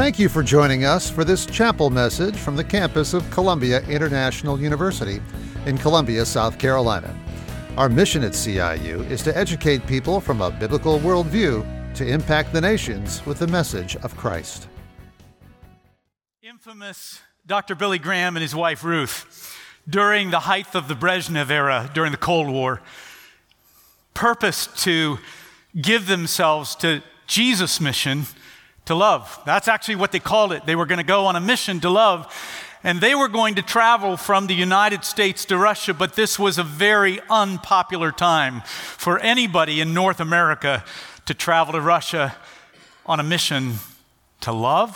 Thank you for joining us for this chapel message from the campus of Columbia International University in Columbia, South Carolina. Our mission at CIU is to educate people from a biblical worldview to impact the nations with the message of Christ. Infamous Dr. Billy Graham and his wife Ruth, during the height of the Brezhnev era, during the Cold War, purposed to give themselves to Jesus' mission to love. That's actually what they called it. They were going to go on a mission to love, and they were going to travel from the United States to Russia, but this was a very unpopular time for anybody in North America to travel to Russia on a mission to love.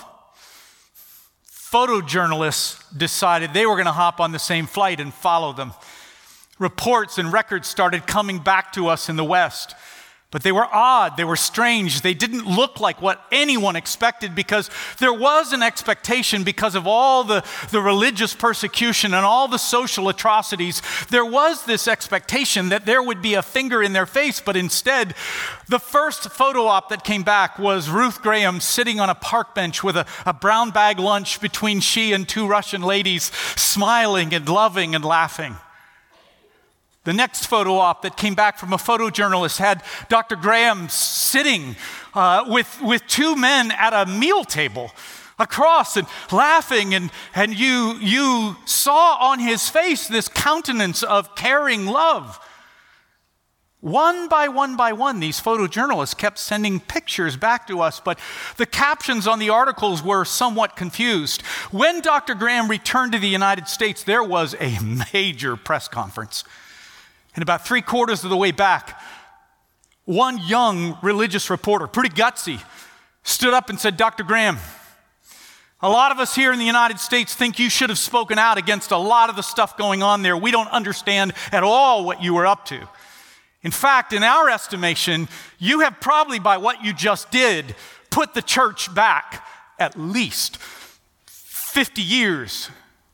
Photojournalists decided they were going to hop on the same flight and follow them. Reports and records started coming back to us in the West, but they were odd, they were strange, they didn't look like what anyone expected, because there was an expectation because of all the religious persecution and all the social atrocities. There was this expectation that there would be a finger in their face, but instead, the first photo op that came back was Ruth Graham sitting on a park bench with a brown bag lunch between she and two Russian ladies, smiling and loving and laughing. The next photo op that came back from a photojournalist had Dr. Graham sitting with two men at a meal table across and laughing, and you saw on his face this countenance of caring love. One by one, these photojournalists kept sending pictures back to us, but the captions on the articles were somewhat confused. When Dr. Graham returned to the United States, there was a major press conference. And about 3/4 of the way back, one young religious reporter, pretty gutsy, stood up and said, "Dr. Graham, a lot of us here in the United States think you should have spoken out against a lot of the stuff going on there. We don't understand at all what you were up to. In fact, in our estimation, you have probably, by what you just did, put the church back at least 50 years.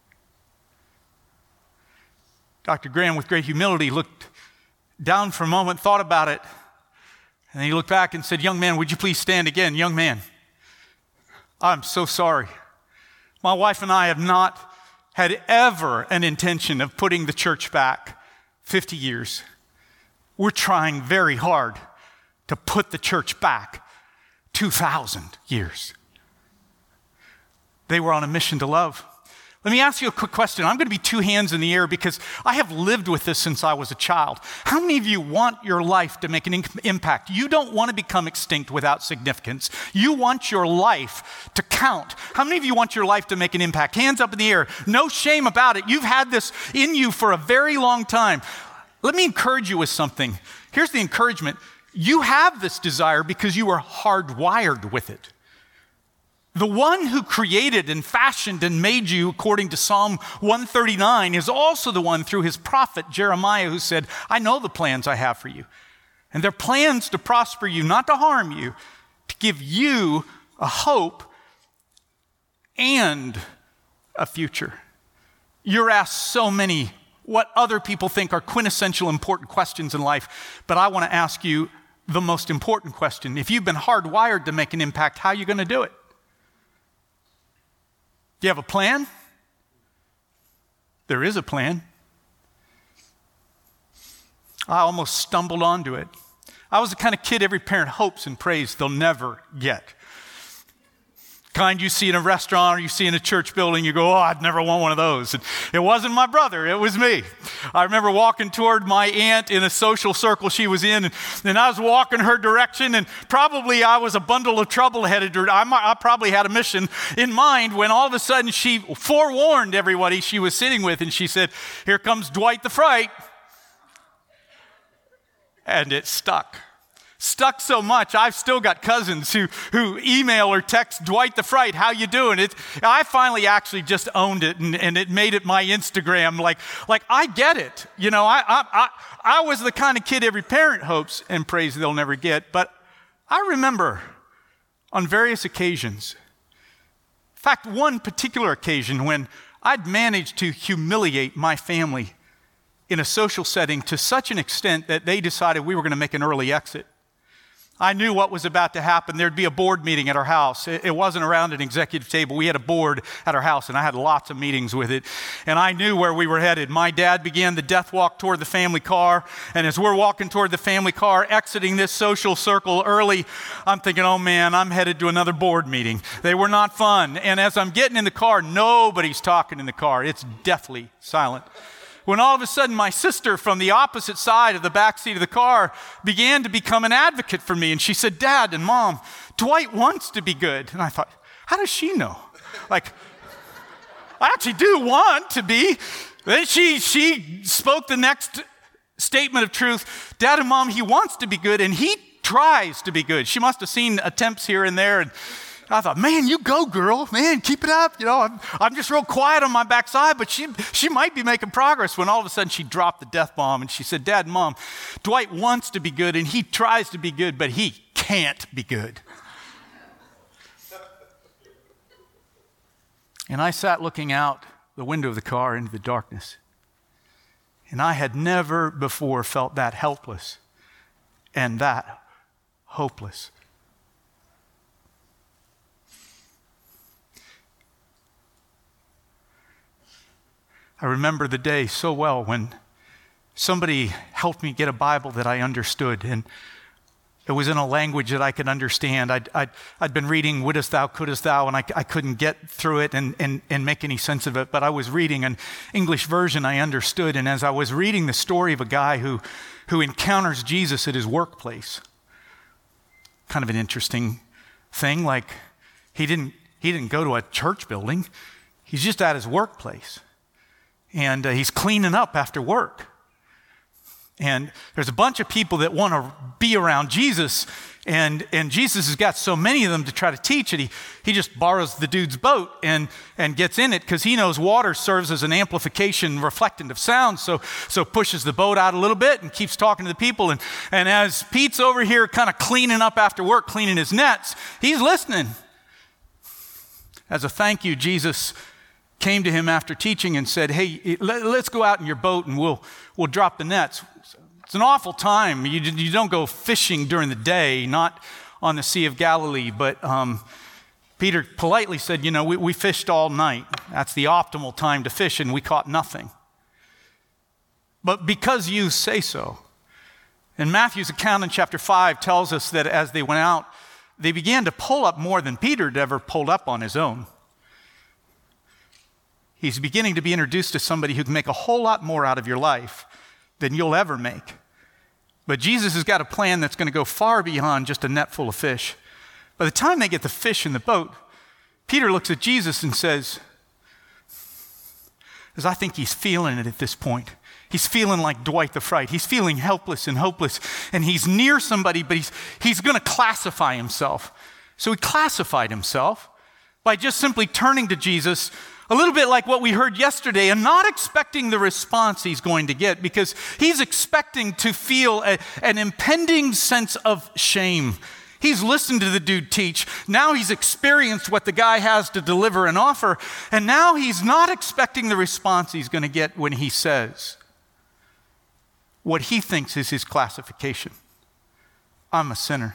Dr. Graham, with great humility, looked down for a moment, thought about it, and then he looked back and said, "Young man, would you please stand again? Young man, I'm so sorry. My wife and I have not had ever an intention of putting the church back 50 years. We're trying very hard to put the church back 2,000 years." They were on a mission to love. Let me ask you a quick question. I'm going to be two hands in the air because I have lived with this since I was a child. How many of you want your life to make an impact? You don't want to become extinct without significance. You want your life to count. How many of you want your life to make an impact? Hands up in the air. No shame about it. You've had this in you for a very long time. Let me encourage you with something. Here's the encouragement. You have this desire because you are hardwired with it. The one who created and fashioned and made you, according to Psalm 139, is also the one through his prophet Jeremiah who said, "I know the plans I have for you. And they're plans to prosper you, not to harm you, to give you a hope and a future." You're asked so many what other people think are quintessential important questions in life, but I want to ask you the most important question. If you've been hardwired to make an impact, how are you going to do it? Do you have a plan? There is a plan. I almost stumbled onto it. I was the kind of kid every parent hopes and prays they'll never get. Kind you see in a restaurant or you see in a church building, you go, "Oh, I'd never want one of those." And it wasn't my brother, it was me. I remember walking toward my aunt in a social circle she was in, and I was walking her direction, and probably I was a bundle of trouble headed her. I probably had a mission in mind when all of a sudden she forewarned everybody she was sitting with, and she said, "Here comes Dwight the Fright." And it stuck. Stuck so much, I've still got cousins who email or text Dwight the Fright, "How you doing?" I finally actually just owned it and it made it my Instagram. Like I get it. You know, I was the kind of kid every parent hopes and prays they'll never get. But I remember on various occasions, in fact, one particular occasion when I'd managed to humiliate my family in a social setting to such an extent that they decided we were going to make an early exit. I knew what was about to happen. There'd be a board meeting at our house. It wasn't around an executive table. We had a board at our house, and I had lots of meetings with it. And I knew where we were headed. My dad began the death walk toward the family car. And as we're walking toward the family car, exiting this social circle early, I'm thinking, oh man, I'm headed to another board meeting. They were not fun. And as I'm getting in the car, nobody's talking in the car. It's deathly silent. When all of a sudden my sister from the opposite side of the back seat of the car began to become an advocate for me. And she said, Dad and Mom, Dwight wants to be good. And I thought, how does she know? Like, I actually do want to be. Then she spoke the next statement of truth. Dad and Mom, he wants to be good and he tries to be good. She must have seen attempts here and there. And I thought, man, you go, girl. Man, keep it up. You know, I'm just real quiet on my backside, but she might be making progress. When all of a sudden she dropped the death bomb and she said, Dad and Mom, Dwight wants to be good and he tries to be good, but he can't be good. And I sat looking out the window of the car into the darkness. And I had never before felt that helpless and that hopeless. I remember the day so well when somebody helped me get a Bible that I understood, and it was in a language that I could understand. I'd been reading Wouldest Thou, Couldest Thou, and I couldn't get through it and make any sense of it, but I was reading an English version I understood, and as I was reading the story of a guy who encounters Jesus at his workplace, kind of an interesting thing, like he didn't go to a church building, he's just at his workplace. And he's cleaning up after work. And there's a bunch of people that want to be around Jesus. And Jesus has got so many of them to try to teach it. He just borrows the dude's boat and gets in it because he knows water serves as an amplification reflectant of sound. So pushes the boat out a little bit and keeps talking to the people. And as Pete's over here kind of cleaning up after work, cleaning his nets, he's listening. As a thank you, Jesus came to him after teaching and said, hey, let's go out in your boat and we'll drop the nets. It's an awful time. You don't go fishing during the day, not on the Sea of Galilee. But Peter politely said, you know, we fished all night. That's the optimal time to fish, and we caught nothing. But because you say so. And Matthew's account in chapter 5 tells us that as they went out, they began to pull up more than Peter had ever pulled up on his own. He's beginning to be introduced to somebody who can make a whole lot more out of your life than you'll ever make. But Jesus has got a plan that's going to go far beyond just a net full of fish. By the time they get the fish in the boat, Peter looks at Jesus and says, because I think he's feeling it at this point. He's feeling like Dwight the Fright. He's feeling helpless and hopeless. And he's near somebody, but he's going to classify himself. So he classified himself by just simply turning to Jesus, a little bit like what we heard yesterday, and not expecting the response he's going to get, because he's expecting to feel an impending sense of shame. He's listened to the dude teach. Now he's experienced what the guy has to deliver and offer, and now he's not expecting the response he's going to get when he says what he thinks is his classification. I'm a sinner.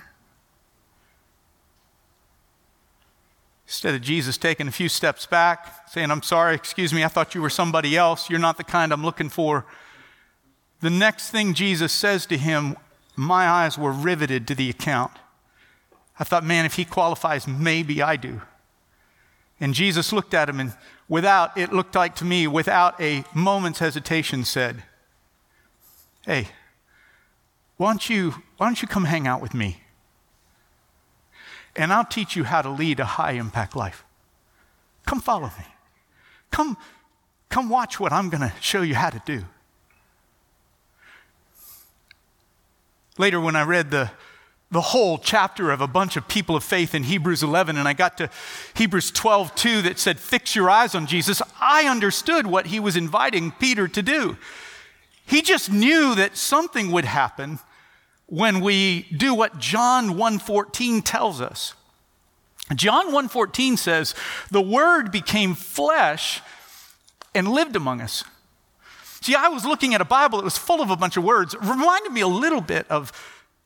Instead of Jesus taking a few steps back, saying, I'm sorry, excuse me, I thought you were somebody else. You're not the kind I'm looking for. The next thing Jesus says to him, my eyes were riveted to the account. I thought, man, if he qualifies, maybe I do. And Jesus looked at him and it looked like to me, without a moment's hesitation said, hey, why don't you come hang out with me? And I'll teach you how to lead a high-impact life. Come follow me. Come watch what I'm going to show you how to do. Later, when I read the whole chapter of a bunch of people of faith in Hebrews 11, and I got to Hebrews 12:2 that said, fix your eyes on Jesus, I understood what he was inviting Peter to do. He just knew that something would happen when we do what John 1:14 tells us. John 1:14 says, the Word became flesh and lived among us. See, I was looking at a Bible that was full of a bunch of words. It reminded me a little bit of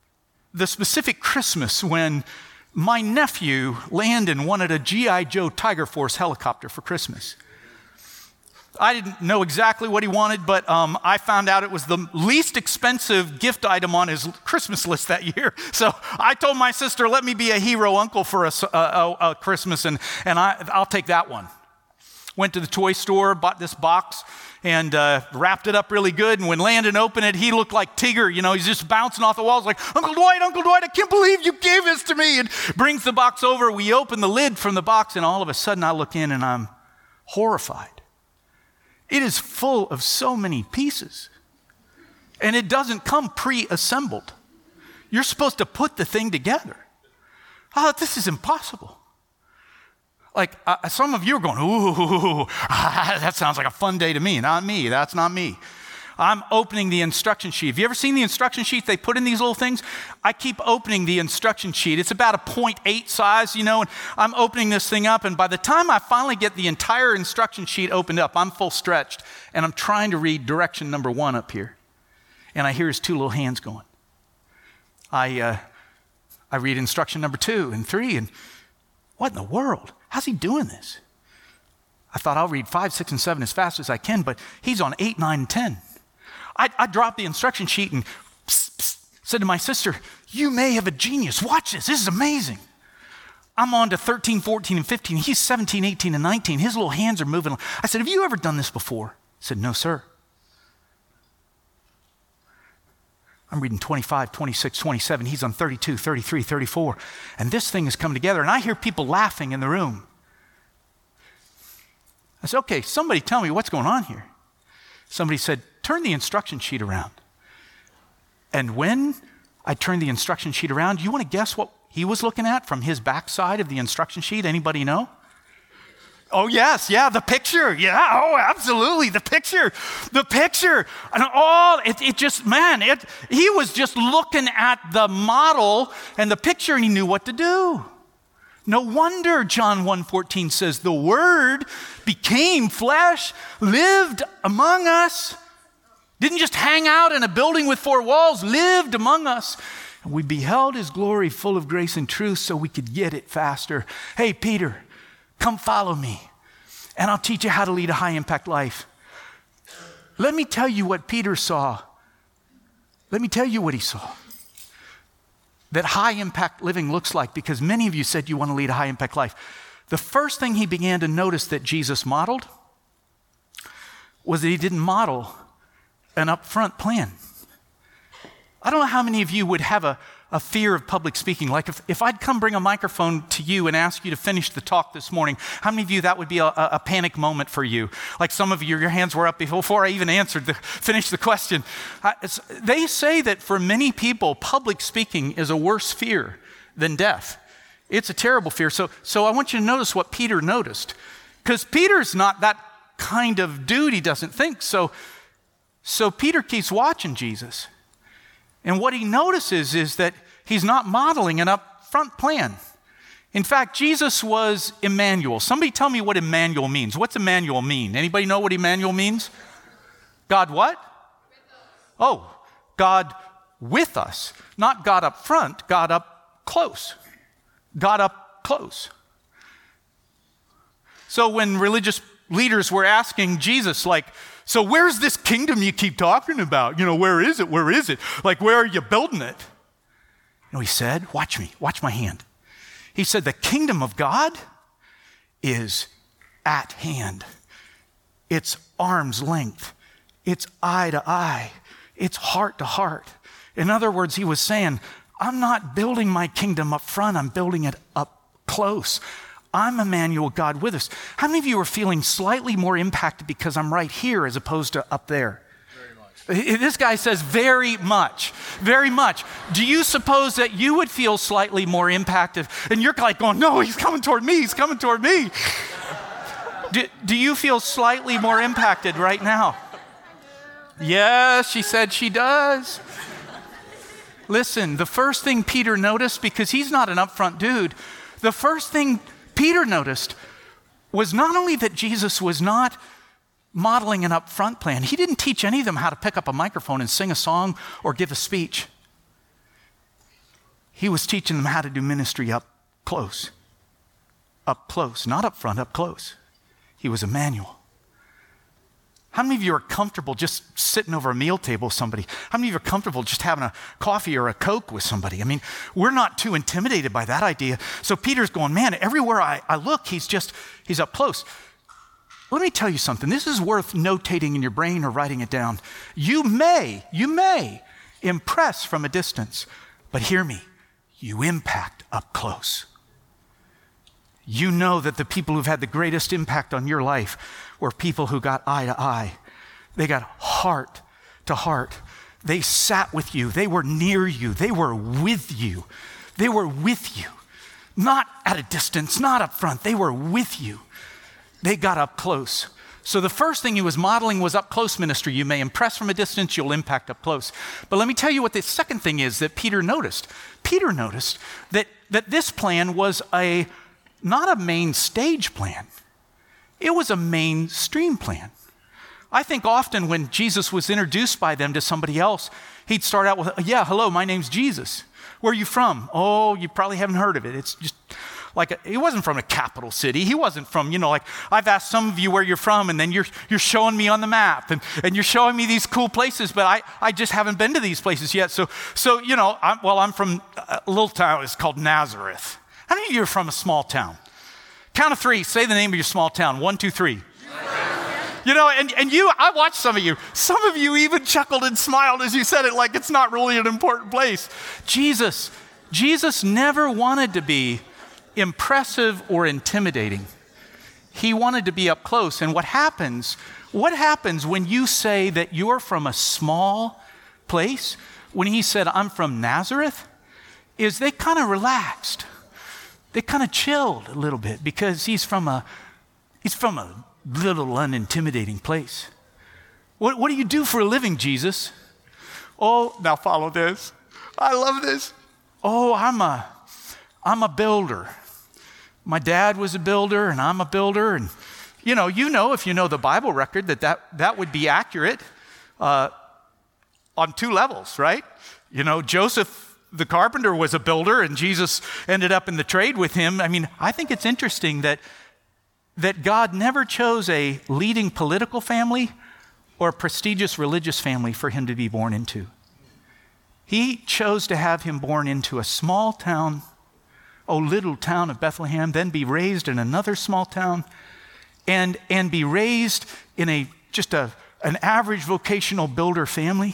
the specific Christmas when my nephew, Landon, wanted a G.I. Joe Tiger Force helicopter for Christmas. I didn't know exactly what he wanted, but I found out it was the least expensive gift item on his Christmas list that year. So I told my sister, let me be a hero uncle for a Christmas, and I'll take that one. Went to the toy store, bought this box, and wrapped it up really good. And when Landon opened it, he looked like Tigger. You know, he's just bouncing off the walls like, Uncle Dwight, I can't believe you gave this to me. And brings the box over. We open the lid from the box, and all of a sudden I look in and I'm horrified. It is full of so many pieces. And it doesn't come pre-assembled. You're supposed to put the thing together. Oh, this is impossible. Like some of you are going, ooh, that sounds like a fun day to me. Not me, that's not me. I'm opening the instruction sheet. Have you ever seen the instruction sheet they put in these little things? I keep opening the instruction sheet. It's about a 0.8 size, you know, and I'm opening this thing up, and by the time I finally get the entire instruction sheet opened up, I'm full stretched, and I'm trying to read direction number 1 up here, and I hear his 2 little hands going. I read instruction number 2 and 3, and what in the world? How's he doing this? I thought I'll read 5, 6, and 7 as fast as I can, but he's on 8, 9, and 10. I dropped the instruction sheet and said to my sister, you may have a genius. Watch this. This is amazing. I'm on to 13, 14, and 15. He's 17, 18, and 19. His little hands are moving. I said, have you ever done this before? He said, no, sir. I'm reading 25, 26, 27. He's on 32, 33, 34. And this thing has come together. And I hear people laughing in the room. I said, okay, somebody tell me what's going on here. Somebody said, turn the instruction sheet around. And when I turned the instruction sheet around, you want to guess what he was looking at from his backside of the instruction sheet? Anybody know? Oh, yes, yeah, the picture. Yeah, oh, absolutely, the picture. And he was just looking at the model and the picture, and he knew what to do. No wonder John 1:14 says, the Word became flesh, lived among us, didn't just hang out in a building with 4 walls, lived among us. And we beheld his glory full of grace and truth so we could get it faster. Hey, Peter, come follow me, and I'll teach you how to lead a high-impact life. Let me tell you what Peter saw. Let me tell you what he saw. That high-impact living looks like, because many of you said you want to lead a high-impact life. The first thing he began to notice that Jesus modeled was that he didn't model an upfront plan. I don't know how many of you would have a fear of public speaking. Like if I'd come bring a microphone to you and ask you to finish the talk this morning, how many of you that would be a panic moment for you? Like some of you, your hands were up before I even finished the question. They say that for many people, public speaking is a worse fear than death. It's a terrible fear. So I want you to notice what Peter noticed. Because Peter's not that kind of dude, he doesn't think. So Peter keeps watching Jesus. And what he notices is that he's not modeling an upfront plan. In fact, Jesus was Emmanuel. Somebody tell me what Emmanuel means. What's Emmanuel mean? Anybody know what Emmanuel means? God what? Oh, God with us. Not God up front, God up close. God up close. So when religious leaders were asking Jesus, like, so where's this kingdom you keep talking about? You know, where is it? Where is it? Like, where are you building it? You know, he said, watch me, watch my hand. He said, the kingdom of God is at hand. It's arm's length. It's eye to eye. It's heart to heart. In other words, he was saying, I'm not building my kingdom up front. I'm building it up close. I'm Emmanuel, God with us. How many of you are feeling slightly more impacted because I'm right here as opposed to up there? Very much. This guy says very much, very much. Do you suppose that you would feel slightly more impacted? And you're like going, no, he's coming toward me. He's coming toward me. Do you feel slightly more impacted right now? Yes, she said she does. Listen, the first thing Peter noticed, because he's not an upfront dude, the first thing Peter noticed was not only that Jesus was not modeling an upfront plan. He didn't teach any of them how to pick up a microphone and sing a song or give a speech. He was teaching them how to do ministry up close. Up close, not up front, up close. He was Emmanuel. How many of you are comfortable just sitting over a meal table with somebody? How many of you are comfortable just having a coffee or a Coke with somebody? I mean, we're not too intimidated by that idea. So Peter's going, man, everywhere I look, he's up close. Let me tell you something. This is worth notating in your brain or writing it down. You may impress from a distance, but hear me, you impact up close. You know that the people who've had the greatest impact on your life were people who got eye to eye. They got heart to heart. They sat with you. They were near you. They were with you. They were with you. Not at a distance, not up front. They were with you. They got up close. So the first thing he was modeling was up close ministry. You may impress from a distance, you'll impact up close. But let me tell you what the second thing is that Peter noticed. Peter noticed that this plan was not a main stage plan. It was a mainstream plan. I think often when Jesus was introduced by them to somebody else, he'd start out with, yeah, hello, my name's Jesus. Where are you from? Oh, you probably haven't heard of it. It's just like, he wasn't from a capital city. He wasn't from, like I've asked some of you where you're from, and then you're showing me on the map, and you're showing me these cool places, but I just haven't been to these places yet. So I'm from a little town, it's called Nazareth. How many of you are from a small town? Count of three, say the name of your small town. 1, 2, 3. I watched some of you even chuckled and smiled as you said it like it's not really an important place. Jesus never wanted to be impressive or intimidating. He wanted to be up close. And what happens when you say that you're from a small place? When he said, I'm from Nazareth, is they kind of relaxed. They kind of chilled a little bit because he's from a little unintimidating place. What do you do for a living, Jesus? Oh, now follow this. I love this. Oh, I'm a builder. My dad was a builder and I'm a builder. And if you know the Bible record that would be accurate on two levels, right? Joseph the carpenter was a builder and Jesus ended up in the trade with him. I mean, I think it's interesting that God never chose a leading political family or a prestigious religious family for him to be born into. He chose to have him born into a small town, little town of Bethlehem, then be raised in another small town and be raised in an average vocational builder family.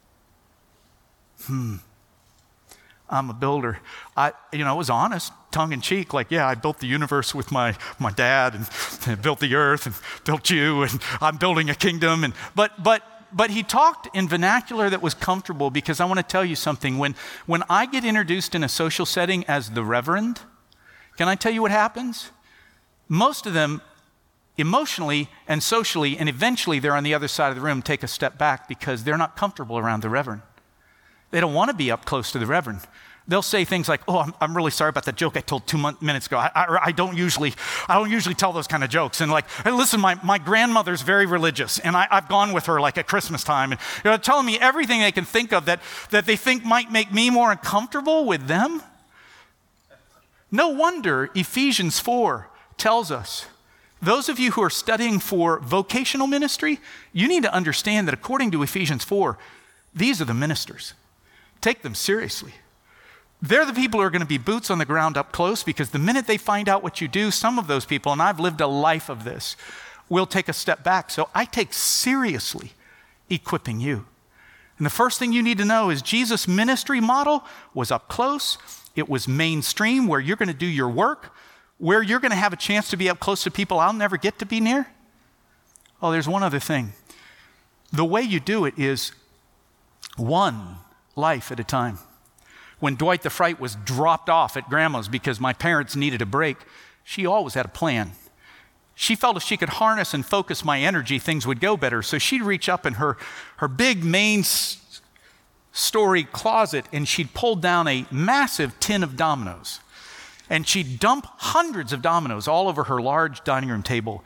I'm a builder. I was honest, tongue in cheek, like, yeah, I built the universe with my dad and built the earth and built you and I'm building a kingdom. But he talked in vernacular that was comfortable because I want to tell you something. When I get introduced in a social setting as the Reverend, can I tell you what happens? Most of them emotionally and socially, and eventually they're on the other side of the room, take a step back because they're not comfortable around the Reverend. They don't want to be up close to the Reverend. They'll say things like, oh, I'm really sorry about that joke I told 2 minutes ago. I don't usually tell those kind of jokes. And like, hey, listen, my grandmother's very religious, and I've gone with her like at Christmas time, and telling me everything they can think of that they think might make me more uncomfortable with them. No wonder Ephesians 4 tells us, those of you who are studying for vocational ministry, you need to understand that according to Ephesians 4, these are the ministers. Take them seriously. They're the people who are going to be boots on the ground up close because the minute they find out what you do, some of those people, and I've lived a life of this, will take a step back. So I take seriously equipping you. And the first thing you need to know is Jesus' ministry model was up close. It was mainstream, where you're going to do your work, where you're going to have a chance to be up close to people I'll never get to be near. Oh, there's one other thing. The way you do it is one life at a time. When Dwight the Fright was dropped off at Grandma's because my parents needed a break, she always had a plan. She felt if she could harness and focus my energy, things would go better. So she'd reach up in her big main story closet and she'd pull down a massive tin of dominoes. And she'd dump hundreds of dominoes all over her large dining room table.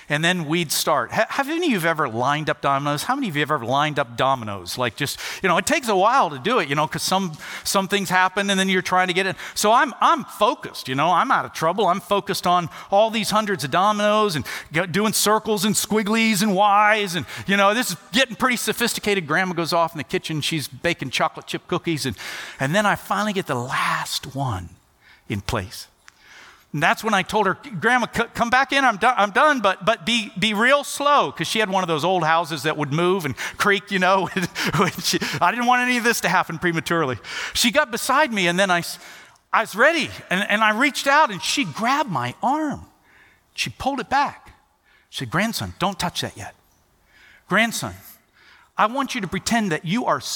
And then we'd start. Have any of you ever lined up dominoes? How many of you have ever lined up dominoes? Like just, it takes a while to do it, because some things happen and then you're trying to get it. So I'm focused, I'm out of trouble. I'm focused on all these hundreds of dominoes and doing circles and squigglies and Y's. And, this is getting pretty sophisticated. Grandma goes off in the kitchen. She's baking chocolate chip cookies. And then I finally get the last one in place. And that's when I told her, Grandma, come back in, I'm done, but be real slow, because she had one of those old houses that would move and creak, I didn't want any of this to happen prematurely. She got beside me, and then I was ready, and I reached out, and she grabbed my arm. She pulled it back. She said, grandson, don't touch that yet. Grandson, I want you to pretend that you are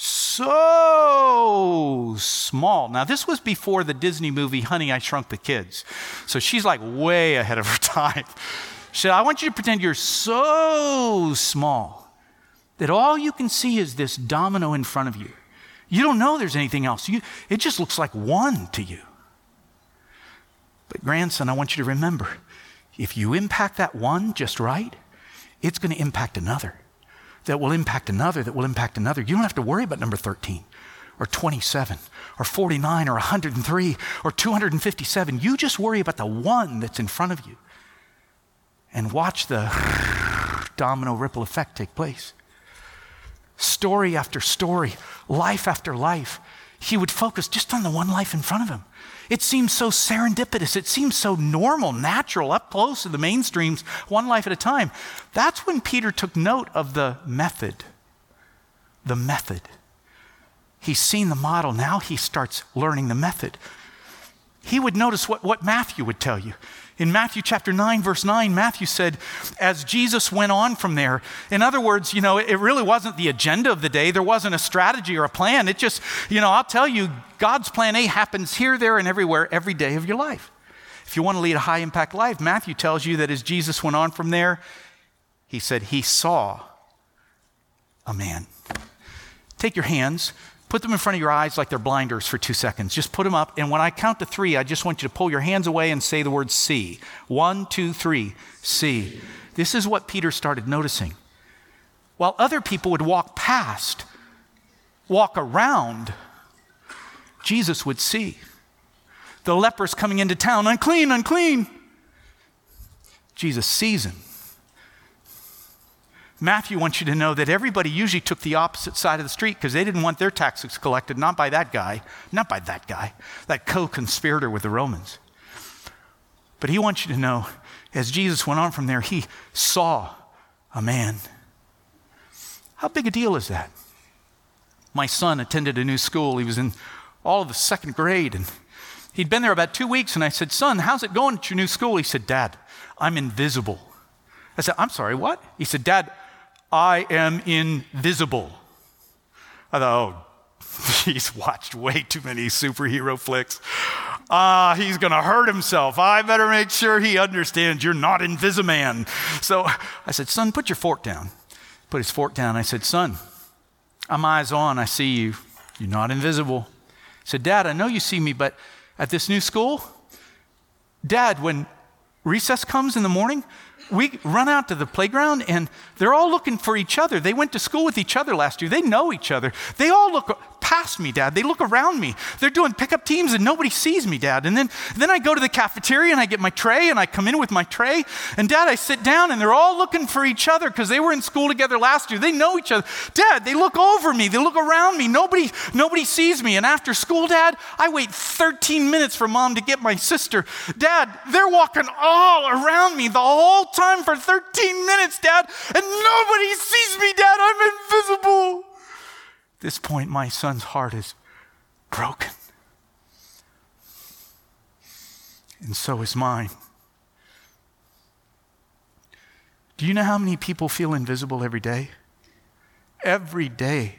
so small. Now, this was before the Disney movie, Honey, I Shrunk the Kids. So she's like way ahead of her time. She said, I want you to pretend you're so small that all you can see is this domino in front of you. You don't know there's anything else. It just looks like one to you. But grandson, I want you to remember, if you impact that one just right, it's going to impact another. That will impact another, that will impact another. You don't have to worry about number 13 or 27 or 49 or 103 or 257. You just worry about the one that's in front of you and watch the domino ripple effect take place. Story after story, life after life, he would focus just on the one life in front of him. It seems so serendipitous. It seems so normal, natural, up close to the mainstreams, one life at a time. That's when Peter took note of the method. The method. He's seen the model. Now he starts learning the method. He would notice what Matthew would tell you. In Matthew chapter 9, verse 9, Matthew said, as Jesus went on from there, in other words, it really wasn't the agenda of the day. There wasn't a strategy or a plan. It just, I'll tell you, God's plan A happens here, there, and everywhere, every day of your life. If you want to lead a high impact life, Matthew tells you that as Jesus went on from there, he said he saw a man. Take your hands. Put them in front of your eyes like they're blinders for 2 seconds. Just put them up. And when I count to 3, I just want you to pull your hands away and say the word see. 1, 2, 3, see. This is what Peter started noticing. While other people would walk past, walk around, Jesus would see. The lepers coming into town, unclean, unclean. Jesus sees him. Matthew wants you to know that everybody usually took the opposite side of the street because they didn't want their taxes collected, not by that guy, that co-conspirator with the Romans. But he wants you to know, as Jesus went on from there, he saw a man. How big a deal is that? My son attended a new school. He was in all of the second grade, and he'd been there about 2 weeks, and I said, son, how's it going at your new school? He said, Dad, I'm invisible. I said, I'm sorry, what? He said, Dad, I am invisible. I thought, he's watched way too many superhero flicks. He's going to hurt himself. I better make sure he understands you're not Invisiman. So I said, son, put your fork down. Put his fork down. I said, son, I'm eyes on. I see you. You're not invisible. He said, Dad, I know you see me, but at this new school, Dad, when recess comes in the morning, we run out to the playground and they're all looking for each other. They went to school with each other last year. They know each other. They all look past me, Dad. They look around me. They're doing pickup teams and nobody sees me, Dad. And then I go to the cafeteria and I get my tray and I come in with my tray. And Dad, I sit down and they're all looking for each other because they were in school together last year. They know each other. Dad, they look over me. They look around me. Nobody sees me. And after school, Dad, I wait 13 minutes for Mom to get my sister. Dad, they're walking all around me the whole time for 13 minutes, Dad, and nobody sees me, Dad. I'm invisible. At this point, my son's heart is broken. And so is mine. Do you know how many people feel invisible every day? Every day.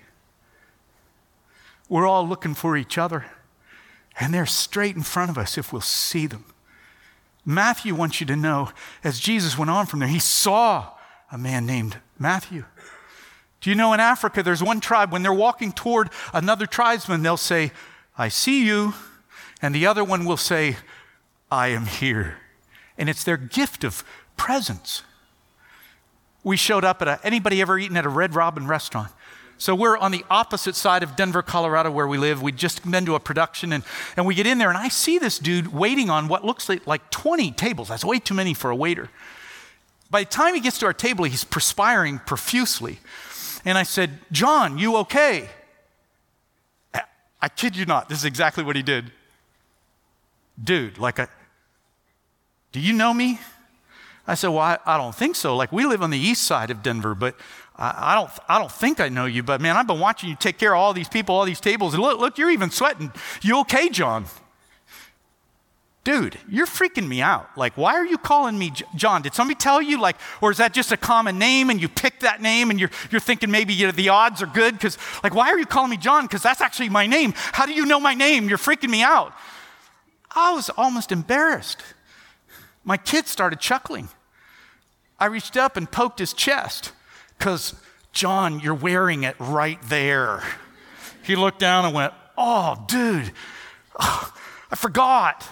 We're all looking for each other, and they're straight in front of us if we'll see them. Matthew wants you to know, as Jesus went on from there, he saw a man named Matthew. Do you know in Africa, there's one tribe, when they're walking toward another tribesman, they'll say, I see you. And the other one will say, I am here. And it's their gift of presence. we showed up at anybody ever eaten at a Red Robin restaurant? So we're on the opposite side of Denver, Colorado, where we live. We'd just been to a production, and we get in there, and I see this dude waiting on what looks like 20 tables. That's way too many for a waiter. By the time he gets to our table, he's perspiring profusely. And I said, "John, you okay?" I kid you not, this is exactly what he did. "Dude, do you know me?" I said, "Well, I don't think so. Like, we live on the east side of Denver, but I don't think I know you. But man, I've been watching you take care of all these people, all these tables. And look, you're even sweating. You okay, John?" Dude, you're freaking me out. Like, why are you calling me John? Did somebody tell you, or is that just a common name and you picked that name and you're thinking maybe the odds are good? Because, why are you calling me John? Because that's actually my name. How do you know my name? You're freaking me out. I was almost embarrassed. My kid started chuckling. I reached up and poked his chest because, "John, you're wearing it right there." He looked down and went, "Oh, dude, I forgot."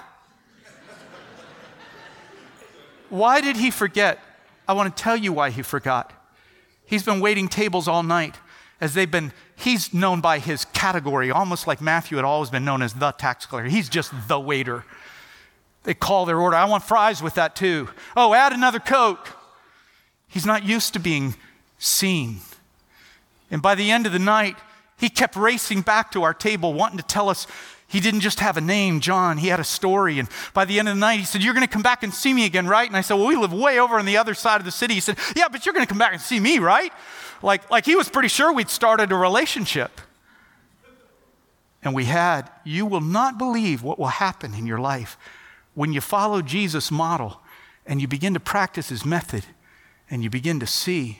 Why did he forget? I want to tell you why he forgot. He's been waiting tables all night he's known by his category, almost like Matthew had always been known as the tax collector. He's just the waiter. They call their order. "I want fries with that too." "Oh, add another Coke." He's not used to being seen. And by the end of the night, he kept racing back to our table, wanting to tell us he didn't just have a name, John, he had a story. And by the end of the night, he said, "You're going to come back and see me again, right?" And I said, "Well, we live way over on the other side of the city." He said, "Yeah, but you're going to come back and see me, right?" Like he was pretty sure we'd started a relationship. And we had. You will not believe what will happen in your life when you follow Jesus' model and you begin to practice his method and you begin to see.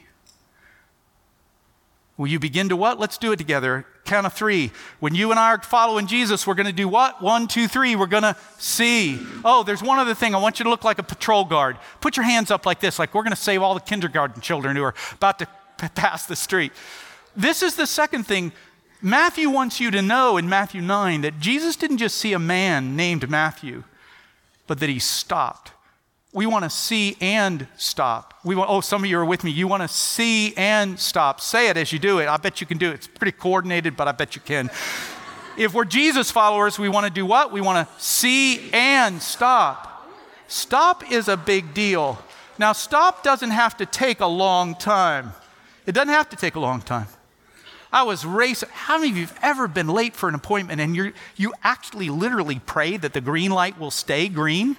Will you begin to what? Let's do it together. Count of 3. When you and I are following Jesus, we're going to do what? 1, 2, 3. We're going to see. Oh, there's one other thing. I want you to look like a patrol guard. Put your hands up like this, like we're going to save all the kindergarten children who are about to pass the street. This is the second thing. Matthew wants you to know in Matthew 9 that Jesus didn't just see a man named Matthew, but that he stopped. We want to see and stop. Some of you are with me. You want to see and stop. Say it as you do it. I bet you can do it. It's pretty coordinated, but I bet you can. If we're Jesus followers, we want to do what? We want to see and stop. Stop is a big deal. Now, stop doesn't have to take a long time. It doesn't have to take a long time. I was racing. How many of you have ever been late for an appointment and you actually literally pray that the green light will stay green?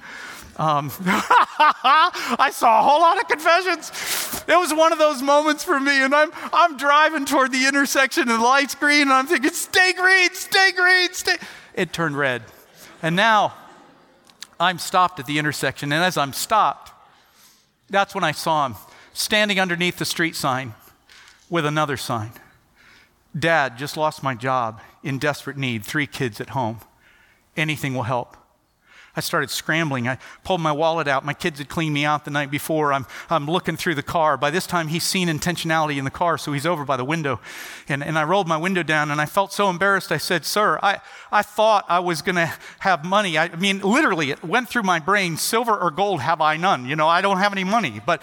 I saw a whole lot of confessions. It was one of those moments for me, and I'm driving toward the intersection and the light's green, and I'm thinking, "Stay green, stay green, stay." It turned red. And now I'm stopped at the intersection, and as I'm stopped, that's when I saw him standing underneath the street sign with another sign. "Dad, just lost my job, in desperate need, 3 kids at home. Anything will help." I started scrambling. I pulled my wallet out. My kids had cleaned me out the night before. I'm looking through the car. By this time, he's seen intentionality in the car, so he's over by the window. And I rolled my window down, and I felt so embarrassed. I said, "Sir, I thought I was going to have money." I mean, literally, it went through my brain, silver or gold have I none. I don't have any money. But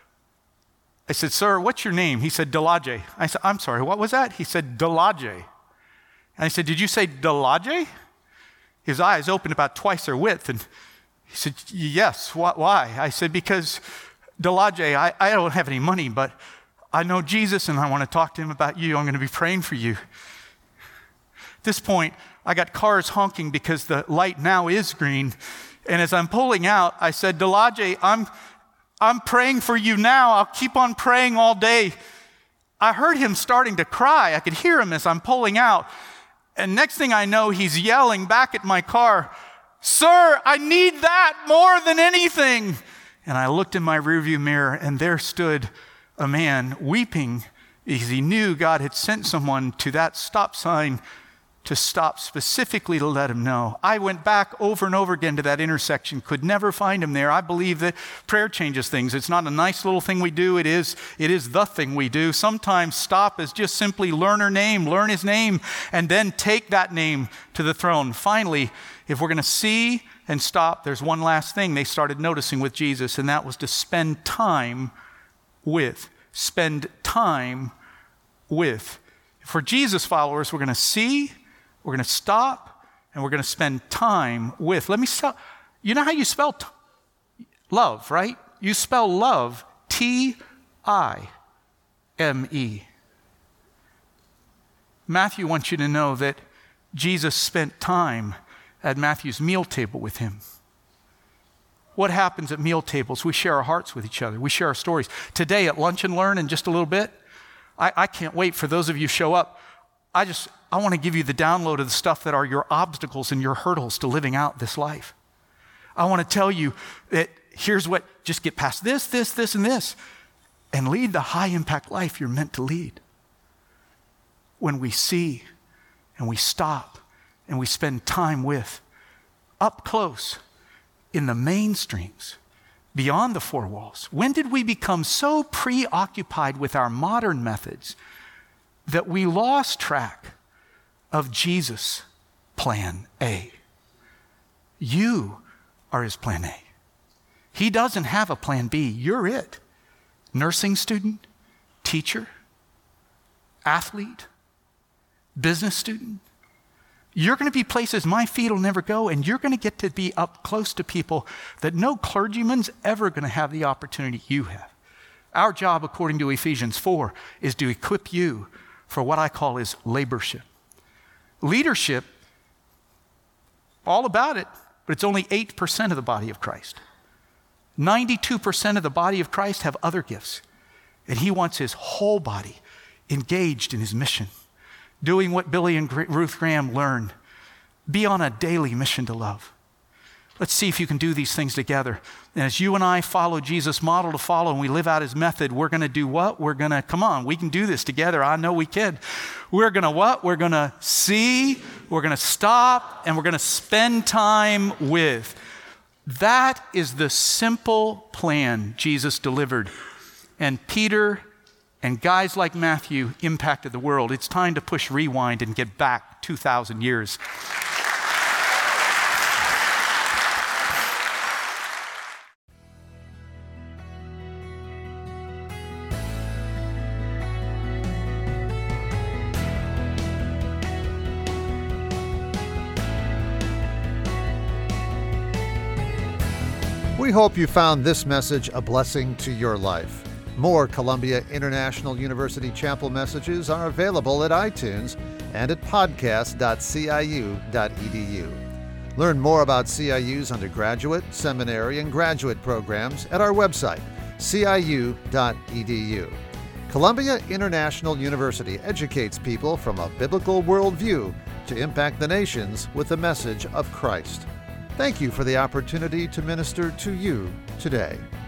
I said, "Sir, what's your name?" He said, "Delaje." I said, "I'm sorry, what was that?" He said, "Delaje." And I said, "Did you say Delaje?" His eyes opened about twice their width, and he said, "Yes, why?" I said, "Because, Delaje, I don't have any money, but I know Jesus, and I want to talk to him about you. I'm going to be praying for you." At this point, I got cars honking because the light now is green, and as I'm pulling out, I said, "Delaje, I'm praying for you now. I'll keep on praying all day." I heard him starting to cry. I could hear him as I'm pulling out. And next thing I know, he's yelling back at my car, "Sir, I need that more than anything." And I looked in my rearview mirror, and there stood a man weeping because he knew God had sent someone to that stop sign to stop specifically to let him know. I went back over and over again to that intersection, could never find him there. I believe that prayer changes things. It's not a nice little thing we do. It is the thing we do. Sometimes stop is just simply learn his name, and then take that name to the throne. Finally, if we're going to see and stop, there's one last thing they started noticing with Jesus, and that was to spend time with spend time with. For Jesus followers, we're going to see, we're going to stop, and we're going to spend time with. Let me spell. You know how you spell love, right? You spell love T-I-M-E. Matthew wants you to know that Jesus spent time at Matthew's meal table with him. What happens at meal tables? We share our hearts with each other. We share our stories. Today at Lunch and Learn in just a little bit, I can't wait for those of you who show up. I want to give you the download of the stuff that are your obstacles and your hurdles to living out this life. I want to tell you that here's what, just get past this, and this, and lead the high impact life you're meant to lead. When we see and we stop and we spend time with, up close, in the mainstreams, beyond the four walls. When did we become so preoccupied with our modern methods that we lost track of Jesus' plan A? You are his plan A. He doesn't have a plan B. You're it. Nursing student, teacher, athlete, business student. You're going to be places my feet will never go, and you're going to get to be up close to people that no clergyman's ever going to have the opportunity you have. Our job, according to Ephesians 4, is to equip you for what I call is laborship. Leadership, all about it, but it's only 8% of the body of Christ. 92% of the body of Christ have other gifts, and he wants his whole body engaged in his mission. Doing what Billy and Ruth Graham learned. Be on a daily mission to love. Let's see if you can do these things together. And as you and I follow Jesus' model to follow and we live out his method, we're going to do what? Come on, we can do this together. I know we can. We're going to what? We're going to see, we're going to stop, and we're going to spend time with. That is the simple plan Jesus delivered. And Peter and guys like Matthew impacted the world. It's time to push rewind and get back 2,000 years. We hope you found this message a blessing to your life. More Columbia International University Chapel messages are available at iTunes and at podcast.ciu.edu. Learn more about CIU's undergraduate, seminary, and graduate programs at our website, ciu.edu. Columbia International University educates people from a biblical worldview to impact the nations with the message of Christ. Thank you for the opportunity to minister to you today.